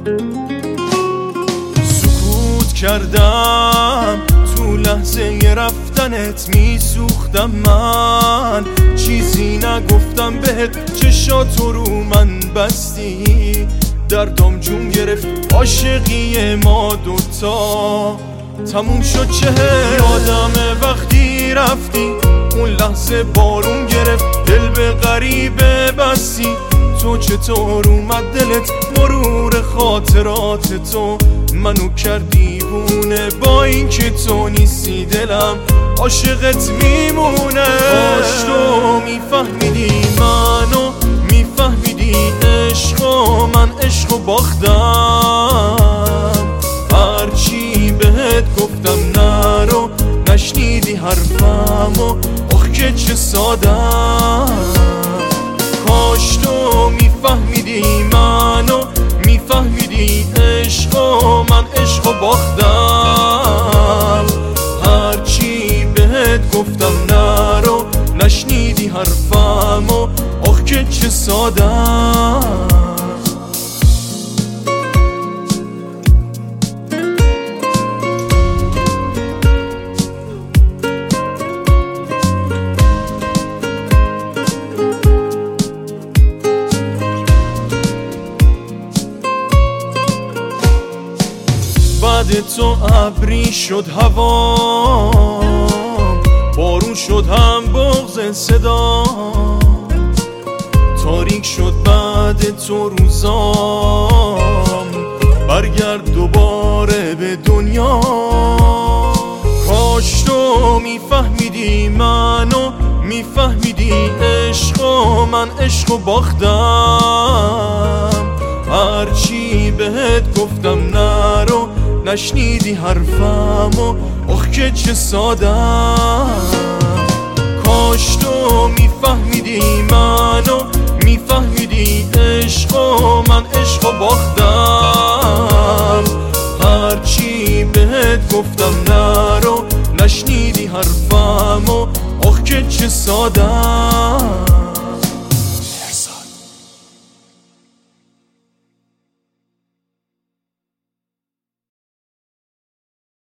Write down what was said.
سکوت کردم تو لحظه رفتنت، میسوختم من چیزی نگفتم بهت، چشاتو رو من بستی، دردم جون گرفت عاشقی ما دوتا تموم شد. یادمه وقتی رفتی اون لحظه بارون گرفت، دل به غریبه بستی، تو چطور اومد دلت؟ مرور خاطرات تو منو کردی دیوونه، با این که تو نیستی دلم عاشقت میمونه. کاش تو میفهمیدی منو، میفهمیدی عشقو، من عشقو باختم، هرچی بهت گفتم نرو، نشنیدی حرفمو، آخ که چه سادم. کاش تو میفهمیدی منو، میفهمیدی عشقو، من عشقو باختم، هرچی بهت گفتم نرو، نشنیدی حرفمو، آخ که چه سادم. بعد تو ابری شد هوام، بارون شد هم بغض صدا، تاریک شد بعد تو روزام، برگرد دوباره به دنیا. کاش تو میفهمیدی منو، میفهمیدی عشقو، من عشقو باختم، هرچی بهت گفتم نرو، نشنیدی حرفمو، آخ که چه سادم. کاش تو میفهمیدی منو، میفهمیدی عشقو، من عشقو باختم، هرچی بهت گفتم نرو، نشنیدی حرفمو، آخ که چه سادم.